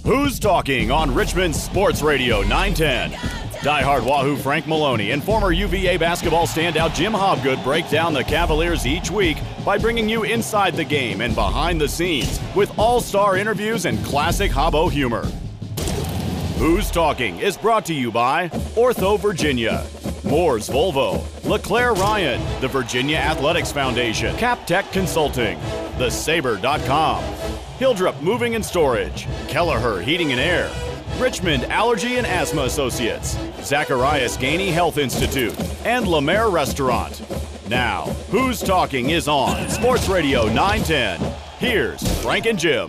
Who's Talking on Richmond Sports Radio 910. Diehard Wahoo Frank Maloney and former UVA basketball standout Jim Hobgood break down the Cavaliers each week by bringing you inside the game and behind the scenes with all-star interviews and classic Hobo humor. Who's Talking is brought to you by Ortho Virginia, Moore's Volvo, LeClaire Ryan, the Virginia Athletics Foundation, CapTech Consulting, TheSaber.com, Hildrep Moving and Storage, Kelleher Heating and Air, Richmond Allergy and Asthma Associates, Zacharias Gainey Health Institute, and Lemaire Restaurant. Now, Who's Talking is on Sports Radio 910. Here's Frank and Jim.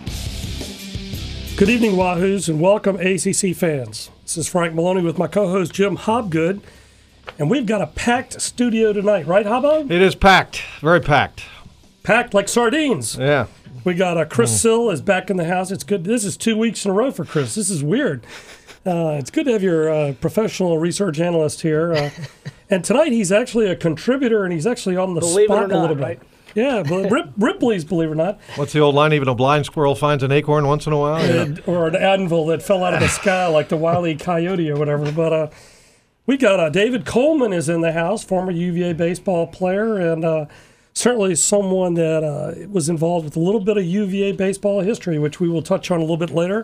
Good evening, Wahoos, and welcome ACC fans. This is Frank Maloney with my co-host Jim Hobgood, and we've got a packed studio tonight, right, Hobo? It is packed, very packed. Packed like sardines. Yeah. We got Chris Sill is back in the house. It's good. This is 2 weeks in a row for Chris. This is weird. It's good to have your professional research analyst here. And tonight he's actually a contributor, and he's actually on the spot a little bit. Right? Yeah, but Ripley's, believe it or not. What's the old line? Even a blind squirrel finds an acorn once in a while? Yeah. Or an anvil that fell out of the sky like the Wile E. Coyote or whatever. But we got David Coleman is in the house, former UVA baseball player, and certainly someone that was involved with a little bit of UVA baseball history, which we will touch on a little bit later.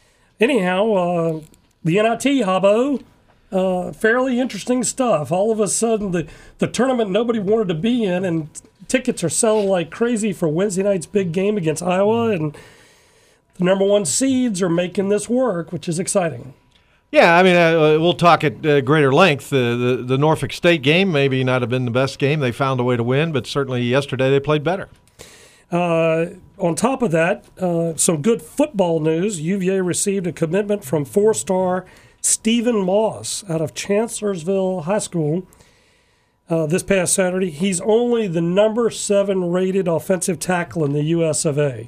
Anyhow, the NIT, Hobo, fairly interesting stuff. All of a sudden, the tournament nobody wanted to be in, and tickets are selling like crazy for Wednesday night's big game against Iowa, and the number one seeds are making this work, which is exciting. Yeah, I mean, we'll talk at greater length. The Norfolk State game maybe not have been the best game. They found a way to win, but certainly yesterday they played better. On top of that, some good football news. UVA received a commitment from four-star Stephen Moss out of Chancellorsville High School this past Saturday. He's only the number 7 rated offensive tackle in the US of A.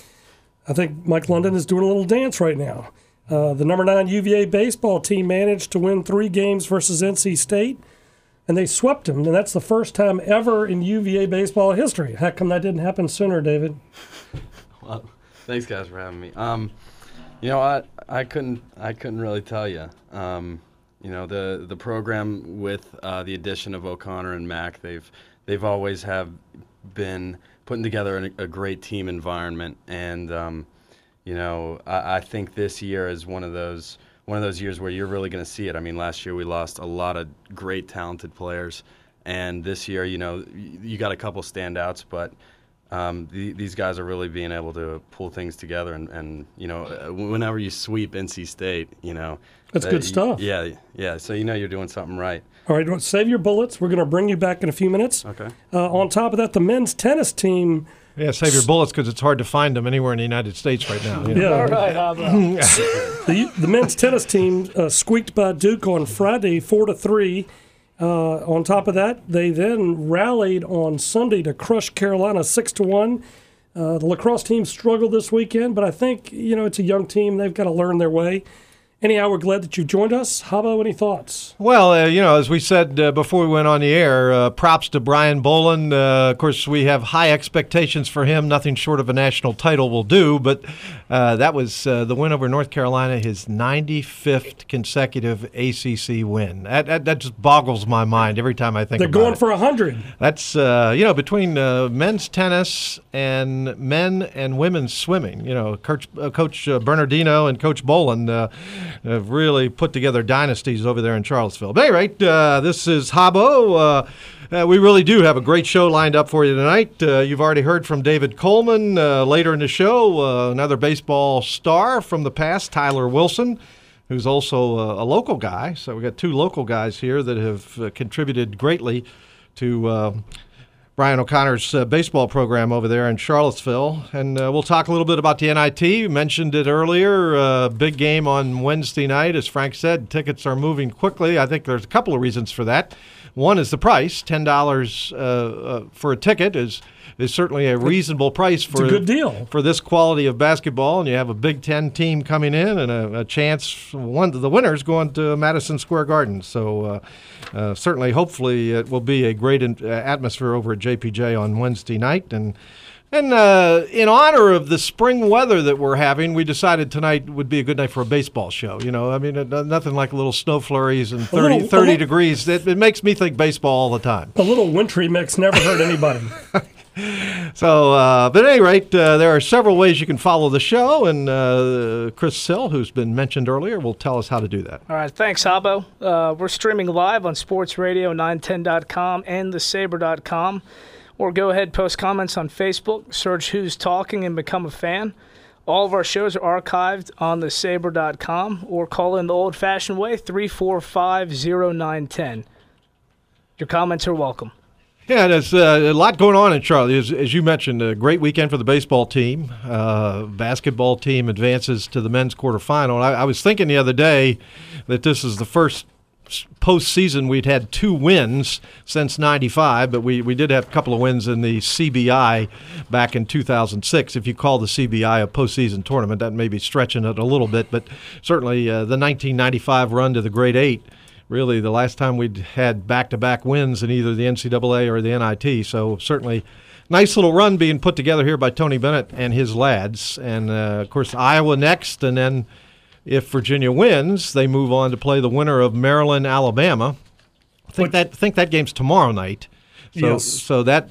I think Mike London is doing a little dance right now. The number 9 UVA baseball team managed to win 3 games versus NC State, and they swept them. And that's the first time ever in UVA baseball history. How come that didn't happen sooner, David? Well, thanks, guys, for having me. You know, I couldn't really tell you. You know, the program with the addition of O'Connor and Mack, they've always been putting together a great team environment, and you know, I think this year is one of those years where you're really going to see it. I mean, last year we lost a lot of great, talented players, and this year, you know, you got a couple standouts, but these guys are really being able to pull things together, and you know, whenever you sweep NC State, you know, that's good stuff. Yeah. So you know you're doing something right. All right, save your bullets. We're going to bring you back in a few minutes. Okay. On top of that, the men's tennis team. Yeah, save your bullets because it's hard to find them anywhere in the United States right now. Yeah. All right, how about the men's tennis team squeaked by Duke on Friday 4-3. On top of that, they then rallied on Sunday to crush Carolina 6-1. The lacrosse team struggled this weekend, but I think, you know, it's a young team. They've got to learn their way. Anyhow, we're glad that you joined us. Hobo, any thoughts? Well, you know, as we said before we went on the air, props to Brian Boland. Of course, we have high expectations for him. Nothing short of a national title will do. But that was the win over North Carolina, his 95th consecutive ACC win. That just boggles my mind every time I think about it. They're going for 100. That's, you know, between men's tennis and men and women's swimming, you know, Coach Bernardino and Coach Boland have really put together dynasties over there in Charlottesville. But at any rate, this is Hobo. We really do have a great show lined up for you tonight. You've already heard from David Coleman. Later in the show, another baseball star from the past, Tyler Wilson, who's also a local guy. So we got 2 local guys here that have contributed greatly to Brian O'Connor's baseball program over there in Charlottesville. And we'll talk a little bit about the NIT. You mentioned it earlier. Big game on Wednesday night. As Frank said, tickets are moving quickly. I think there's a couple of reasons for that. One is the price. $10 for a ticket is certainly a reasonable price for a good deal for this quality of basketball. And you have a Big Ten team coming in and a chance, one of the winners going to Madison Square Garden. So certainly, hopefully, it will be a great atmosphere over at JPJ on Wednesday night. And And in honor of the spring weather that we're having, we decided tonight would be a good night for a baseball show. You know, I mean, nothing like a little snow flurries and 30 degrees. It makes me think baseball all the time. A little wintry mix never hurt anybody. So, but at any rate, there are several ways you can follow the show, and Chris Sill, who's been mentioned earlier, will tell us how to do that. All right, thanks, Habbo. We're streaming live on sportsradio910.com and thesaber.com. Or go ahead, post comments on Facebook, search Who's Talking, and become a fan. All of our shows are archived on thesaber.com, or call in the old-fashioned way, 345-0910. Your comments are welcome. Yeah, there's a lot going on in Charlotte. As you mentioned, a great weekend for the baseball team. Basketball team advances to the men's quarterfinal. I was thinking the other day that this is the first postseason we'd had 2 wins since '95, but we did have a couple of wins in the CBI back in 2006. If you call the CBI a postseason tournament, that may be stretching it a little bit, but certainly the 1995 run to the Grade 8, really the last time we'd had back-to-back wins in either the NCAA or the NIT, so certainly nice little run being put together here by Tony Bennett and his lads. And, of course, Iowa next, and then if Virginia wins, they move on to play the winner of Maryland, Alabama. I think that game's tomorrow night. So, yes. So so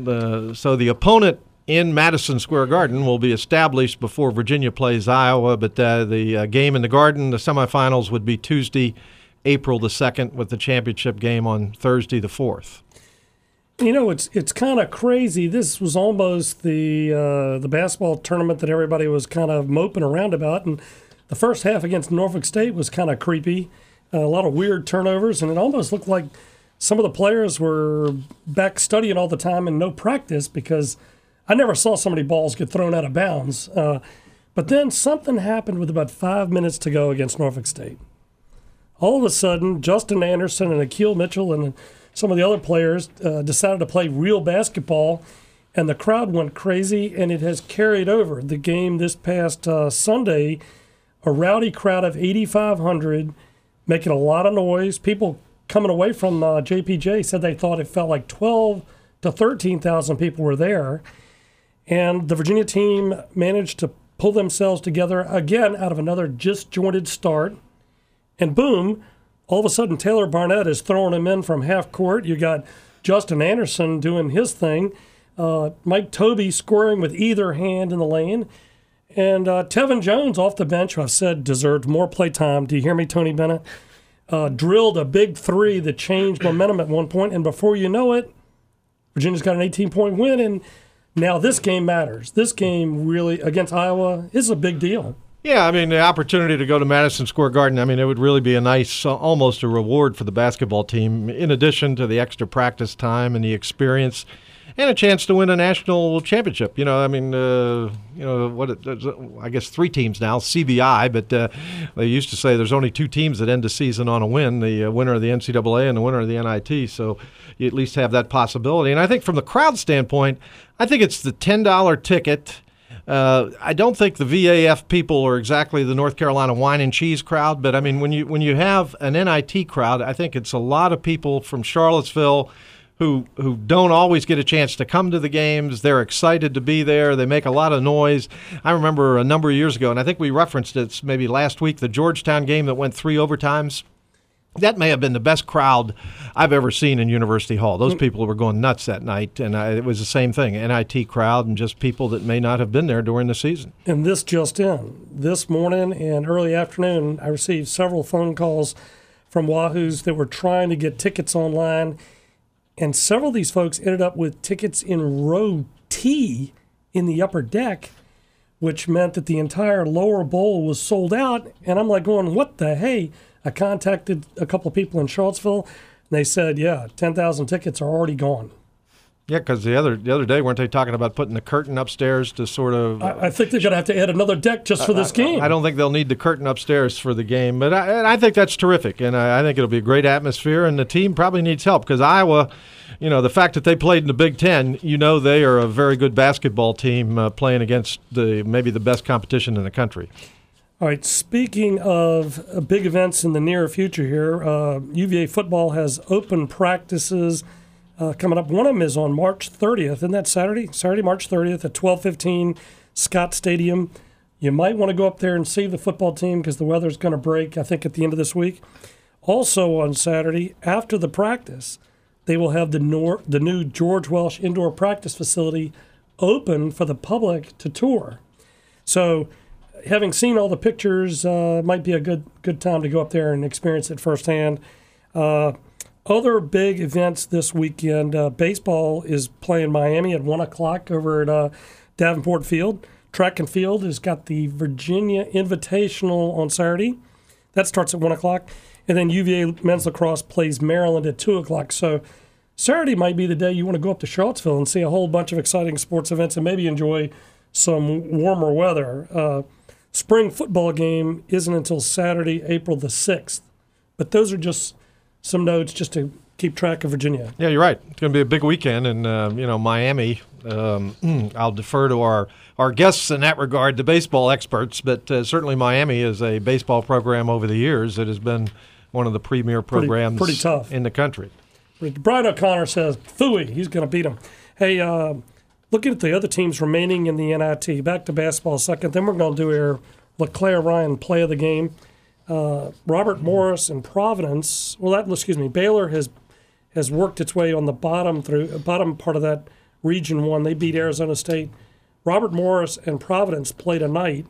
the opponent in Madison Square Garden will be established before Virginia plays Iowa. But the game in the Garden, the semifinals, would be Tuesday, April the 2nd, with the championship game on Thursday the 4th. You know, it's kind of crazy. This was almost the basketball tournament that everybody was kind of moping around about, and the first half against Norfolk State was kind of creepy, a lot of weird turnovers, and it almost looked like some of the players were back studying all the time and no practice, because I never saw so many balls get thrown out of bounds. But then something happened with about 5 minutes to go against Norfolk State. All of a sudden, Justin Anderson and Akil Mitchell and some of the other players decided to play real basketball, and the crowd went crazy, and it has carried over. The game this past Sunday, a rowdy crowd of 8,500 making a lot of noise. People coming away from JPJ said they thought it felt like 12 to 13,000 people were there. And the Virginia team managed to pull themselves together again out of another disjointed start. And boom, all of a sudden Taylor Barnett is throwing him in from half court. You got Justin Anderson doing his thing. Mike Tobey scoring with either hand in the lane. And Tevin Jones off the bench, who I've said deserved more play time. Do you hear me, Tony Bennett? Drilled a big 3 that changed momentum at one point, and before you know it, Virginia's got an 18-point win, and now this game matters. This game really, against Iowa, is a big deal. Yeah, I mean, the opportunity to go to Madison Square Garden, I mean, it would really be a nice, almost a reward for the basketball team, in addition to the extra practice time and the experience, and a chance to win a national championship. You know, I mean, I guess 3 teams now, CBI, but they used to say there's only 2 teams that end the season on a win, the winner of the NCAA and the winner of the NIT, so you at least have that possibility. And I think from the crowd standpoint, I think it's the $10 ticket. I don't think the VAF people are exactly the North Carolina wine and cheese crowd, but I mean, when you have an NIT crowd, I think it's a lot of people from Charlottesville who don't always get a chance to come to the games. They're excited to be there. They make a lot of noise. I remember a number of years ago, and I think we referenced it maybe last week, the Georgetown game that went 3 overtimes. That may have been the best crowd I've ever seen in University Hall. Those people were going nuts that night, and it was the same thing, NIT crowd and just people that may not have been there during the season. And this just in. This morning and early afternoon, I received several phone calls from Wahoos that were trying to get tickets online, and several of these folks ended up with tickets in row T in the upper deck, which meant that the entire lower bowl was sold out. And I'm like going, what the hey? I contacted a couple of people in Charlottesville, and they said, yeah, 10,000 tickets are already gone. Yeah, because the other day, weren't they talking about putting the curtain upstairs to sort of... I think they're going to have to add another deck just for this game. I don't think they'll need the curtain upstairs for the game, but I think that's terrific, and I think it'll be a great atmosphere, and the team probably needs help because Iowa, you know, the fact that they played in the Big Ten, you know they are a very good basketball team playing against maybe the best competition in the country. All right, speaking of big events in the near future here, UVA football has open practices coming up. One of them is on March 30th. Isn't that Saturday? Saturday, March 30th at 12:15, Scott Stadium. You might want to go up there and see the football team because the weather's going to break, I think, at the end of this week. Also on Saturday, after the practice, they will have the new George Welsh Indoor Practice Facility open for the public to tour. So having seen all the pictures, might be a good time to go up there and experience it firsthand. Other big events this weekend, baseball is playing Miami at 1 o'clock over at Davenport Field. Track and field has got the Virginia Invitational on Saturday. That starts at 1 o'clock. And then UVA men's lacrosse plays Maryland at 2 o'clock. So Saturday might be the day you want to go up to Charlottesville and see a whole bunch of exciting sports events and maybe enjoy some warmer weather. Spring football game isn't until Saturday, April the 6th. But those are just some notes just to keep track of Virginia. Yeah, you're right. It's going to be a big weekend. And, Miami, I'll defer to our guests in that regard, the baseball experts. But certainly Miami is a baseball program over the years that has been one of the premier programs pretty tough in the country. Brian O'Connor says, phooey, he's going to beat him. Hey, looking at the other teams remaining in the NIT, back to basketball second, then we're going to do our LeClaire Ryan play of the game. Robert Morris and Providence, Baylor has worked its way on the bottom part of that Region 1. They beat Arizona State. Robert Morris and Providence play tonight.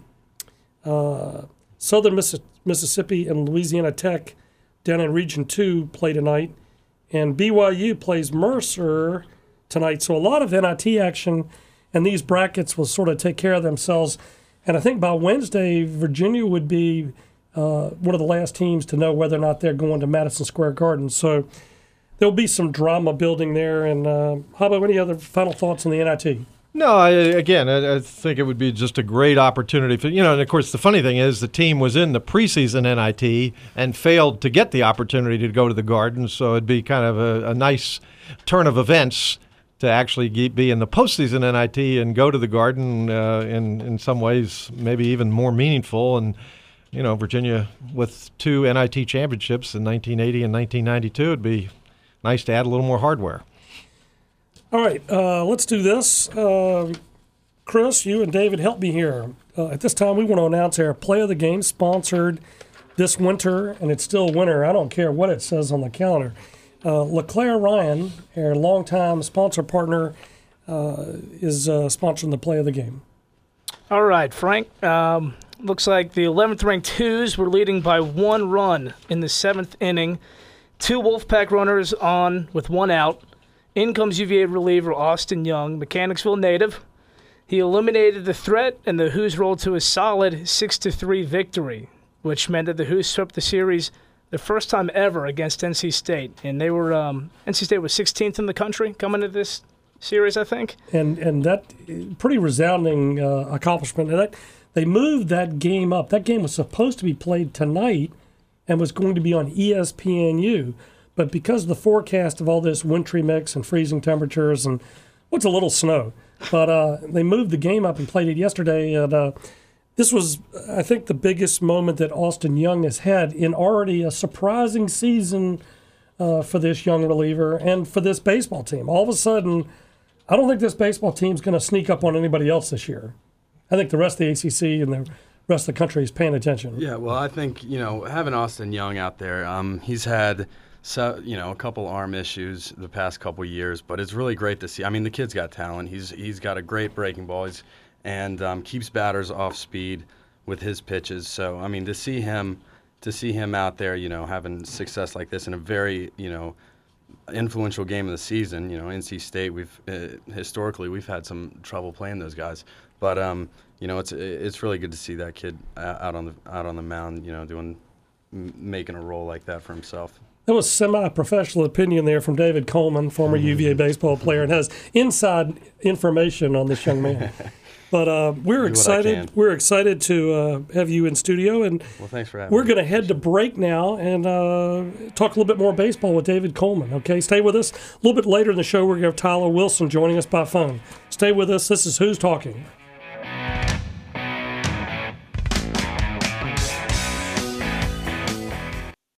Southern Mississippi and Louisiana Tech down in Region 2 play tonight. And BYU plays Mercer tonight. So a lot of NIT action, and these brackets will sort of take care of themselves. And I think by Wednesday, Virginia would be one of the last teams to know whether or not they're going to Madison Square Garden. So there'll be some drama building there. And how about any other final thoughts on the NIT? No, I think it would be just a great opportunity for, and of course the funny thing is the team was in the preseason NIT and failed to get the opportunity to go to the Garden, so it'd be kind of a nice turn of events to actually be in the postseason NIT and go to the Garden in some ways maybe even more meaningful. And, Virginia with 2 NIT championships in 1980 and 1992, it'd be nice to add a little more hardware. All right, let's do this. Chris, you and David, help me here. At this time, we want to announce our Play of the Game, sponsored this winter, and it's still winter. I don't care what it says on the calendar. LeClaire Ryan, our longtime sponsor partner, is sponsoring the Play of the Game. All right, Frank. Looks like the 11th-ranked Hoos were leading by 1 run in the 7th inning. 2 Wolfpack runners on with 1 out. In comes UVA reliever Austin Young, Mechanicsville native. He eliminated the threat, and the Hoos rolled to a solid 6-3 victory, which meant that the Hoos swept the series the first time ever against NC State. And they were NC State was 16th in the country coming to this series, I think. And that pretty resounding accomplishment. And they moved that game up. That game was supposed to be played tonight and was going to be on ESPNU. But because of the forecast of all this wintry mix and freezing temperatures and what's a little snow, but they moved the game up and played it yesterday. And this was, I think, the biggest moment that Austin Young has had in already a surprising season for this young reliever and for this baseball team. All of a sudden, I don't think this baseball team's going to sneak up on anybody else this year. I think the rest of the ACC and the rest of the country is paying attention. Yeah, well, I think, having Austin Young out there, he's had a couple arm issues the past couple years, but it's really great to see. I mean, the kid's got talent. He's got a great breaking ball, and keeps batters off speed with his pitches. So, I mean, to see him out there, having success like this in a very, influential game of the season. NC State, historically we've had some trouble playing those guys, but it's really good to see that kid out on the mound, making a role like that for himself. That was semi-professional opinion there from David Coleman, former UVA baseball player, and has inside information on this young man. But we're excited. We're excited to have you in studio, and thanks for having me. We're going to head to break now and talk a little bit more baseball with David Coleman. Okay, stay with us. A little bit later in the show, we're going to have Tyler Wilson joining us by phone. Stay with us. This is Who's Talking.